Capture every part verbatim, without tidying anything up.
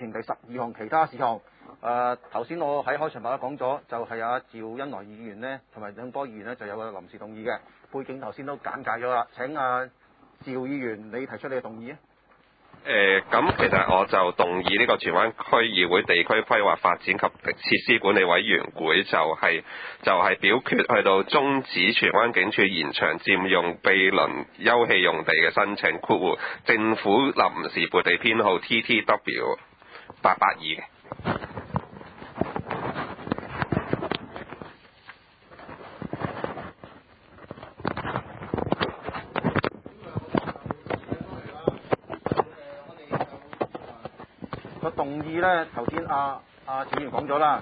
程第十二項其他事項。誒頭先我喺開場白都講咗，就係阿趙恩來議員呢，同埋兩波議員呢，就有個臨時動議嘅背景，頭先都簡介咗啦。請阿、啊、趙議員你提出你嘅動議啊。 誒咁、呃、其實我就動議呢個荃灣區議會地區規劃發展及設施管理委員會就係、是、就係、是、表決去到終止荃灣警署延長佔用毗鄰休憩用地嘅申請，括弧政府臨時撥地編號 T T W 八八二嘅。 個動議咧，頭先阿阿議員講咗啦。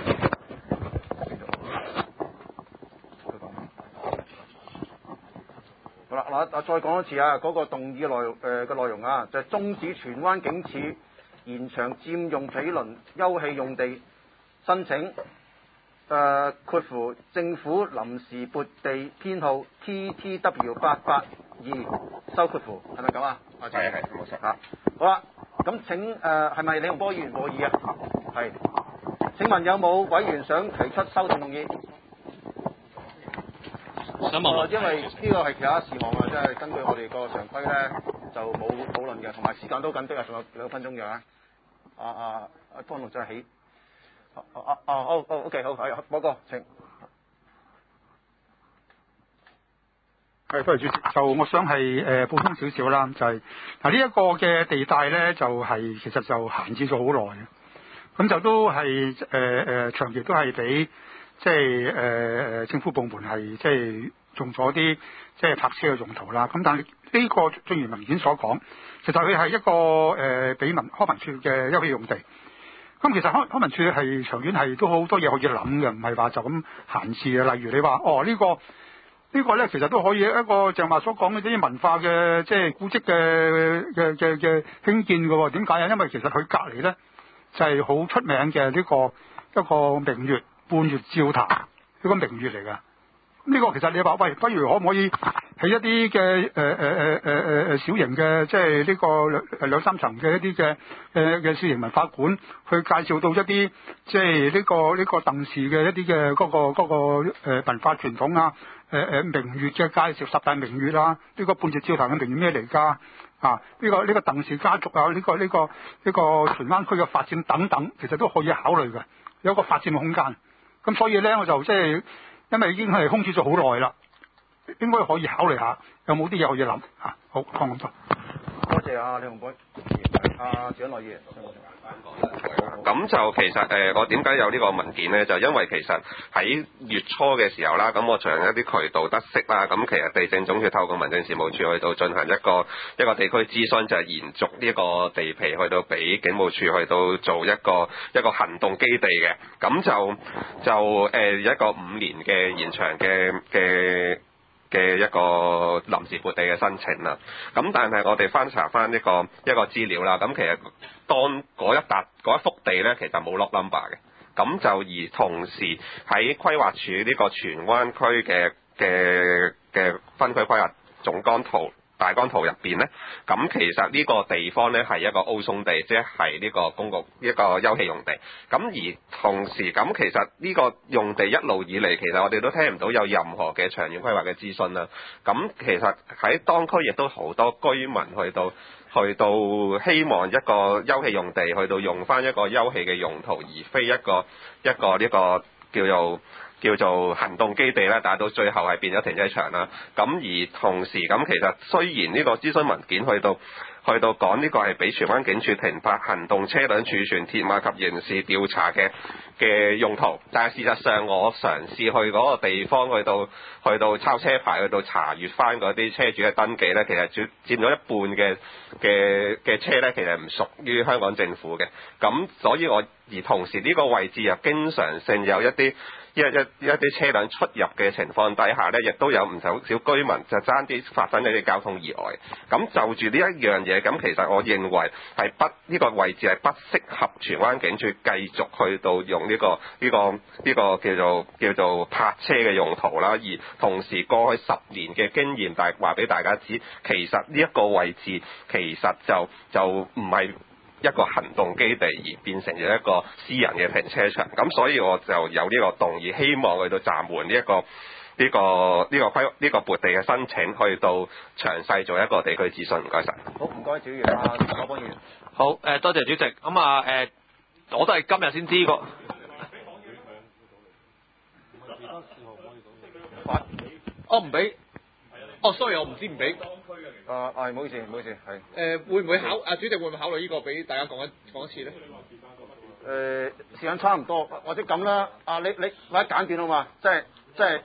好啦，嗱，我再講一次啊，嗰、那個動議嘅內容誒嘅內容啊，就係、是、終止荃灣警署延長佔用毗鄰休憩用地申請，誒括弧政府臨時撥地編號 T T W 八八二收括弧，係咪咁啊？ 係係冇錯啊，好啦。咁請誒係咪李洪波議員過議啊？係。請問有冇委員想提出修正動議？ 想問、呃， 因為呢個係其他事項啊，即係根據我哋個常規咧就冇討論嘅，同埋時間都緊迫啊，仲有兩分鐘嘅啊。啊啊啊！方龍再起。啊啊啊！好，好 ，OK， 好，係，波哥請。 係，多謝主席。就我想係誒、呃、補充少少啦，就係嗱呢一個嘅地帶咧，就係、是、其實就閒置咗好耐嘅，咁就都係誒誒長期都係俾即係誒誒政府部門係即係用咗啲即係泊車嘅用途啦。咁但係呢個正如文件所講，其實佢係一個誒俾民康文署嘅休憩用地。咁其實康康文署係長遠係都好多嘢可以諗嘅，唔係話就咁閒置嘅。例如你話哦呢、這個。呢個咧其實都可以一個正話所講嘅啲文化嘅即係古蹟嘅嘅嘅嘅興建嘅喎。點解啊？因為其實佢隔離咧就係、是、好出名嘅呢、這個一個明月半月照潭，呢、這個明月嚟㗎。呢、這個其實你話喂，不如可唔可以喺一啲嘅誒誒誒誒誒誒小型嘅即係呢個兩兩三層嘅一啲嘅誒嘅小型文化館，去介紹到一啲即係呢個呢、這個鄧氏嘅一啲嘅嗰個嗰、那個那個呃、文化傳統啊，誒、呃、誒明月嘅介紹十大明月啦、啊，呢、這個半月照潭嘅明月咩嚟㗎？啊，呢、這個呢、這個鄧氏家族啊，呢、這個呢、這個呢、這個荃灣區嘅發展等等，其實都可以考慮嘅，有個發展嘅空間。咁所以咧，我就即係。因為已經係空置咗好耐啦，應該可以考慮下有冇啲嘢可以諗嚇。好，講咁多。 多謝啊，李洪波。啊，蔣麗儀。 咁就其實誒、呃，我點解有呢個文件呢？就因為其實喺月初嘅時候啦，咁我從一啲渠道得悉啦，咁其實地政總署透過民政事務處去到進行一個一個地區諮詢，就係、是、延續呢個地皮去到俾警務處去到做一個一個行動基地嘅，咁就就誒、呃、一個五年嘅延長嘅嘅。嘅一個臨時撥地嘅申請啦，咁但係我哋翻查翻一個一個資料啦，咁其實當嗰一笪嗰一幅地咧，其實冇 log number 嘅，咁就而同時喺規劃署呢個荃灣區嘅嘅嘅分區規劃總綱圖大綱圖入邊咧，咁其實呢個地方咧係一個 O 松地，即係呢個公共一個休憩用地。咁而同時咁，其實呢個用地一路以嚟，其實我哋都聽唔到有任何嘅長遠規劃嘅諮詢啦。咁其實喺當區亦都好多居民去到去到希望一個休憩用地去到用翻一個休憩嘅用途，而非一個一個呢個叫做叫做行動基地啦，但係到最後係變咗停車場啦。咁而同時咁，其實雖然呢個諮詢文件去到去到講呢個係俾荃灣警署停泊行動車輛儲存鐵馬及刑事調查嘅嘅用途，但係事實上我嘗試去嗰個地方去到去到抄車牌，去到查閲翻嗰啲車主嘅登記咧，其實佔佔咗一半嘅嘅嘅車咧，其實唔屬於香港政府嘅。咁所以我而同時呢個位置又經常性有一啲一一一啲車輛出入嘅情況底下咧，亦都有唔少少居民就爭啲發生一啲交通意外。咁就住呢一樣嘢，咁其實我認為係不呢、呢個位置係不適合荃灣警署繼續去到用呢、呢個呢、呢個呢、呢個叫做叫做泊車嘅用途啦。而同時過去十年嘅經驗，大話俾大家知，其實呢一個位置其實就就唔係。 一個行動基地而變成咗一個私人嘅停車場。咁所以我就有呢個動議，希望去到暫緩呢一個呢、這個呢、這個規呢、這個撥地嘅申請，去到詳細做一個地區諮詢。唔該晒。 好，唔該，小議員啊，馬邦議員。 好，誒、呃、多謝主席。咁啊誒，我都係今日先知個。哦，唔俾。哦 ，sorry， 我唔知唔俾。 啊，係，唔好意思，唔好意思，係。誒、 呃，會唔會考？啊，主席會唔會考慮呢個俾大家講一講一次咧？誒、 呃，時間差唔多，或者咁啦。啊，你你或者簡短好嘛？即係即係。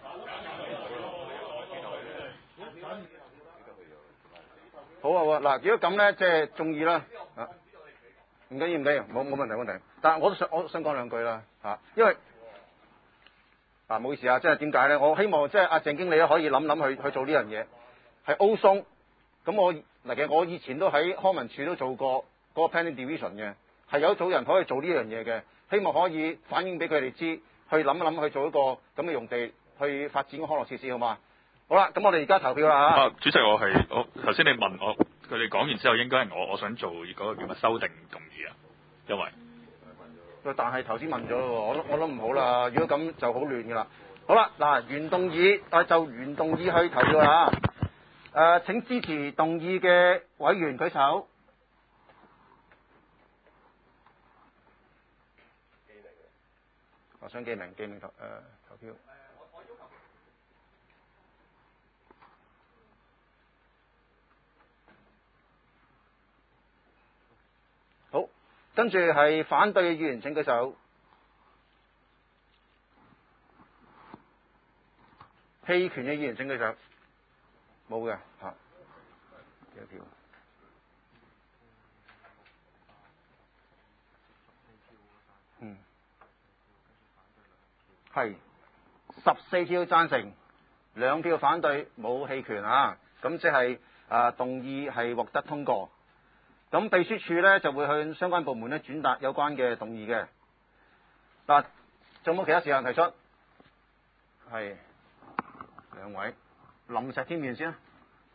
好啊好啊，嗱，如果咁咧，即係中意啦。啊，唔緊要唔緊要，冇冇問題冇問題。但係我都想我都想講兩句啦，嚇，因為。啊，唔好意思啊，即係點解咧？我希望即係阿鄭經理咧可以諗諗去去做呢樣嘢，係 O 松。咁我嗱嘅，我以前都喺康文署都做過嗰個 planning division 嘅，係有一組人可以做呢樣嘢嘅。希望可以反映俾佢哋知，去諗一諗去做一個咁嘅用地去發展個康樂設施，好嘛？好啦，咁我哋而家投票啦嚇。 啊，主席，我係我頭先你問我，佢哋講完之後應該係我我想做嗰個叫乜修訂動議啊，因為。 但係頭先問咗咯，我我諗唔好啦。如果咁就好亂㗎啦。好啦，嗱，原動議，啊就原動議去投票啦。誒、呃，請支持動議嘅委員舉手。我想記名記名投誒、呃、投票。好。跟住係反對嘅議員請舉手，棄權嘅議員請舉手，冇嘅嚇，幾多票？嗯，係十四票贊成，兩票反對，冇棄權啊，咁即係啊動議係獲得通過。咁秘書處咧就會向相關部門咧轉達有關嘅動議嘅。嗱，仲有冇其他事項提出？係兩位，林石添議員先啦。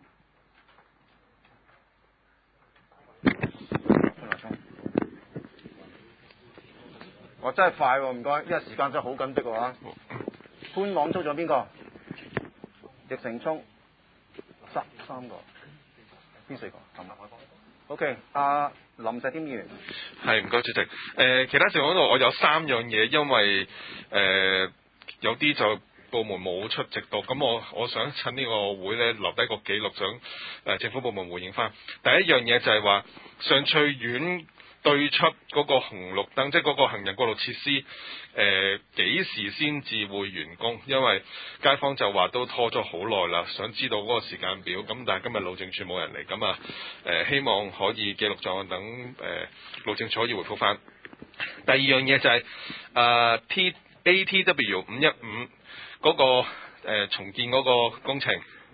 哇，真係快喎，唔該，因為時間真係好緊迫喎。潘朗聰仲有邊個？易成聰，三三個，邊四個？林立海幫。O K，阿林石添議員。 係，唔該主席。誒、呃，其他事項嗰度我有三樣嘢，因為誒、呃、有啲就部門冇出席到，咁我我想趁呢個會咧留低個記錄，想誒、呃、政府部門回應翻。第一樣嘢就係話上翠苑對出嗰個紅綠燈，即係嗰個行人過路設施，誒、呃、幾時先至會完工？因為街坊就話都拖咗好耐啦，想知道嗰個時間表。咁但係今日路政署冇人嚟，咁啊誒希望可以記錄在案，等誒、呃、路政署可以回覆翻。第二樣嘢就係、是、誒、呃、T A T W 五一五嗰個誒、呃、重建嗰個工程。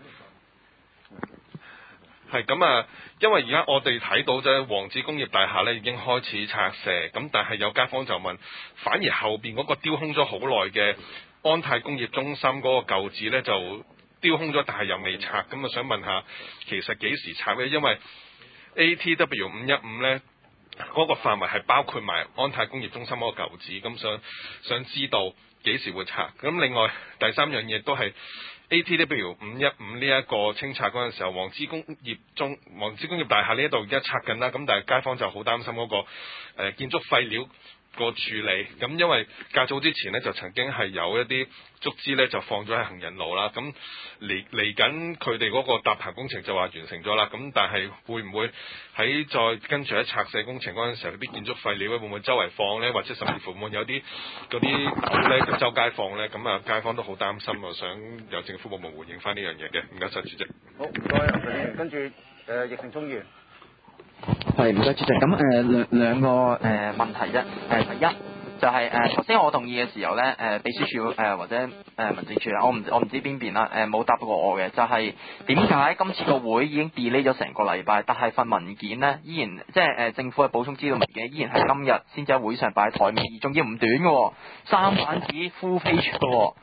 係咁啊，因為而家我哋睇到啫，王子工業大廈咧已經開始拆卸，咁但係有街坊就問，反而後邊嗰個丟空咗好耐嘅安泰工業中心嗰個舊址咧就丟空咗，但係又未拆，咁啊想問下，其實幾時拆咧？因為 A T W 五一五咧嗰個範圍係包括埋安泰工業中心嗰個舊址，咁想想知道幾時會拆？咁另外第三樣嘢都係。A T W 五一五呢一個清拆嗰陣時候，黃之工業中黃之工業大廈呢一度而家拆緊啦，咁但係街坊就好擔心嗰、那個、呃、建築廢料個處理，咁因為較早之前呢，就曾經係有一啲竹枝呢，就放咗喺行人路啦，咁嚟嚟緊佢哋嗰個搭棚工程就話完成咗啦，咁但係會唔會喺再跟住喺拆卸工程嗰陣時候啲建築廢料會唔會周圍放呢？或者甚至乎會有啲嗰啲咧周街放呢？咁啊街坊都好擔心啊，想有政府部門回應翻呢樣嘢嘅。唔該晒主席。 好，唔該林議員，跟住誒易成聰議員。 係唔該主席，咁誒兩兩個誒、呃、問題啫。誒、呃、第一就係誒頭先我動議嘅時候咧，誒、呃、秘書處誒、呃、或者誒、呃、民政處啊，我唔我唔知邊邊啦，誒冇答過我嘅，就係點解今次個會已經 delay 咗成個禮拜，但係份文件咧依然即係誒政府嘅補充資料文件依然係今日先至喺會上擺喺台面，而仲要唔短嘅，三版紙 full page 嘅。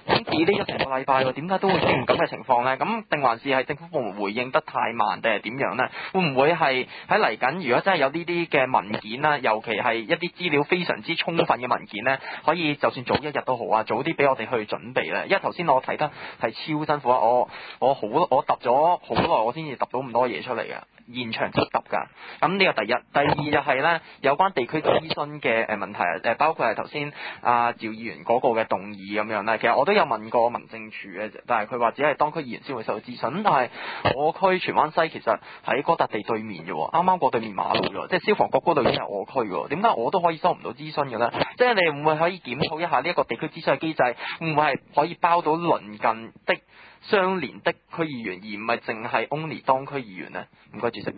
已經遲呢咗成個禮拜喎，點解都會出現咁嘅情況呢？咁定還是係政府部門回應得太慢，定係點樣呢？會唔會係喺嚟緊？如果真係有呢啲嘅文件啦，尤其係一啲資料非常之充分嘅文件呢，可以就算早一日都好啊，早啲俾我哋去準備咧。因為頭先我睇得係超辛苦啊，我我好我揼咗好耐，我先至揼到咁多嘢出嚟嘅。現場執揼㗎，咁呢個第一，第二就係呢，有關地區諮詢嘅誒問題誒，包括係頭先阿趙議員嗰個嘅動議咁樣咧。其實我都有問過民政處嘅，但係佢話只係當區議員先會受到諮詢。但係我區荃灣西其實喺嗰笪地對面嘅喎，啱啱過對面馬路嘅，即係消防局嗰度已經係我區嘅喎。點解我都可以收唔到諮詢嘅呢？即係你會唔會可以檢討一下呢一個地區諮詢嘅機制，會唔會係可以包到鄰近的相連的區議員，而唔係淨係 only 當區議員呢？唔該，主席。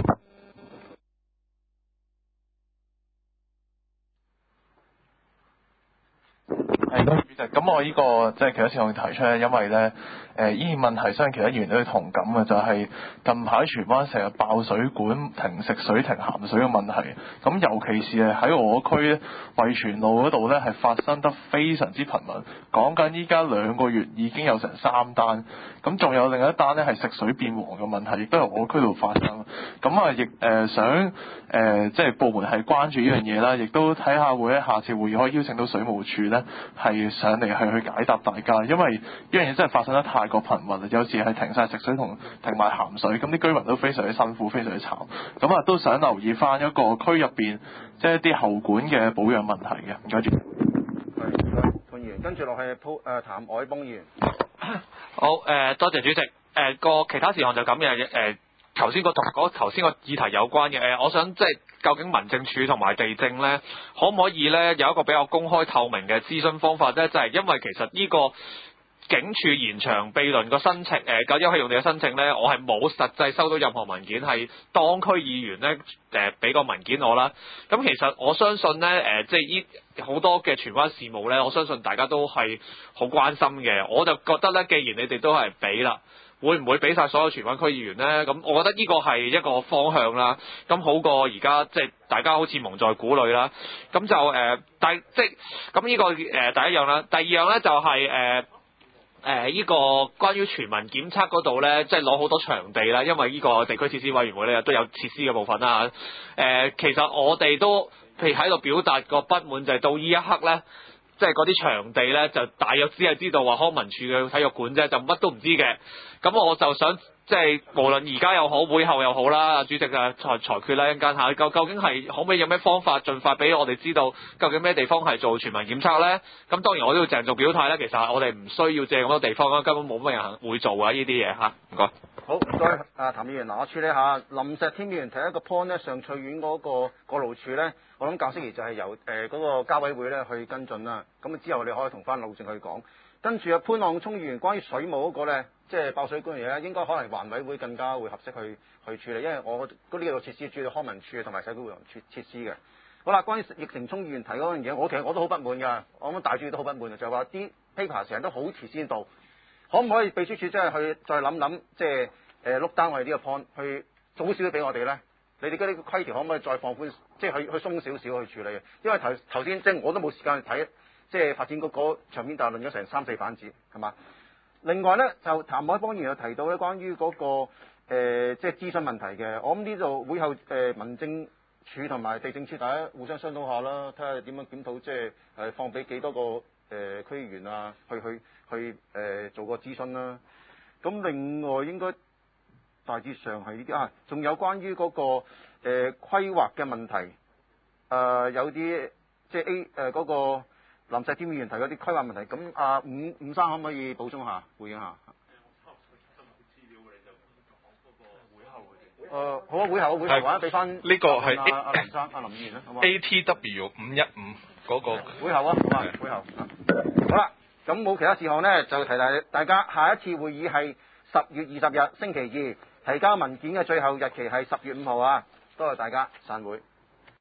係，主席。咁我呢、這個即係其他事項提出咧，因為咧誒呢件問題，相信其他議員都有同感嘅，就係、是、近排荃灣成日爆水管、停食水、停鹹水嘅問題。咁尤其是係喺我區咧，惠泉路嗰度咧係發生得非常之頻密。講緊依家兩個月已經有成三單，咁仲有另一單咧係食水變黃嘅問題，亦都係我區度發生。咁啊，亦誒、呃、想誒、呃、即係部門係關注呢樣嘢啦，亦都睇下會喺下次會議可以邀請到水務署咧係上嚟係去解答大家，因為呢樣嘢真係發生得太過頻密啦，有時係停晒食水同停埋鹹水，咁啲居民都非常之辛苦，非常之慘。咁啊都想留意翻一個區入邊即係一啲喉管嘅保養問題嘅。唔該住。 係，唔該潘議員，跟住落去鋪誒譚凱邦議員。 好誒、呃，多謝主席。誒、呃、個其他事項就咁嘅誒。頭先個同嗰頭先個議題有關嘅，誒，我想即係究竟民政處同埋地政呢，可唔可以呢有一個比較公開透明嘅諮詢方法呢？就係、是、因為其實呢個警署延長庇鄰個申請，誒九休憩用地嘅申請呢，我係冇實際收到任何文件，係當區議員呢誒俾個文件我啦。咁其實我相信呢，誒即係依好多嘅荃灣事務呢，我相信大家都係好關心嘅。我就覺得呢，既然你哋都係俾啦，會唔會俾晒所有荃灣區議員呢？咁我覺得呢個係一個方向啦。咁好過而家即係大家好似蒙在鼓裏啦。咁就誒，但、呃、即係咁呢個誒、呃、第一樣啦。第二樣呢，就係誒誒呢個關於全民檢測嗰度呢，即係攞好多場地啦。因為呢個地區設施委員會呢，都有設施嘅部分啦。誒、呃，其實我哋都譬如喺度表達個不滿，就係到呢一刻呢。即係嗰啲場地呢，就大約只係知道話康文署嘅體育館啫，就乜都唔知嘅。咁我就想即係無論而家又好，會後又好啦，主席啊裁裁決啦，一陣間嚇，究究竟係可唔可以有咩方法，盡快俾我哋知道究竟咩地方係做全民檢測呢？咁當然我都要鄭重表態啦，其實我哋唔需要借咁多地方啦，根本冇乜人會做啊呢啲嘢嚇。唔該。 好，唔該，啊譚議員，嗱我處理下林石添議員提一個 point 咧，上翠苑嗰個過路處咧，我諗較適宜就係由誒嗰、呃那個交委會咧去跟進啦。咁之後你可以同翻路政去講。跟住啊潘浪聰議員關於水務嗰個咧，即係爆水管嘅嘢咧，應該可能環委會更加會合適去去處理，因為我嗰啲度設施主要康文署同埋社區會堂設設施嘅。好啦，關於易成聰議員提嗰樣嘢，我其實我都好不滿㗎，我諗大主席都好不滿嘅，就係話啲 paper 成日都好遲先到。可唔可以秘書處真係去再諗諗，即係誒碌單我哋呢個 point 去早少少俾我哋咧？你哋嗰啲規條可唔可以再放寬，即係去去鬆少少去處理嘅？因為頭頭先即係我都冇時間去睇，即係發展局嗰場面大論咗成三四版紙，係嘛？另外咧就譚凱邦議員有提到咧關於嗰、那個、呃、即係諮詢問題嘅，我諗呢度會後誒、呃、民政處同埋地政處大家互相商討下啦，睇下點樣檢討，即係誒放俾幾多個誒、呃、區議員啊去去。去誒、呃、做個諮詢啦，咁另外應該大致上係呢啲啊，仲有關於嗰、那個誒、呃、規劃嘅問題，誒、呃、有啲即係 A 誒嗰個林石添議員提嗰啲規劃問題，咁啊伍伍生可唔可以補充下回應下？誒、呃、好啊，會後會後或者俾翻呢個係阿阿林生阿林議員啦，好嘛 ？A T W 五一五嗰個會後啊，好嘛？會後好啦。咁冇其他事項呢，就提提大家，下一次會議係十月二十日星期二，提交文件嘅最後日期係十月五號啊！多謝大家，散會。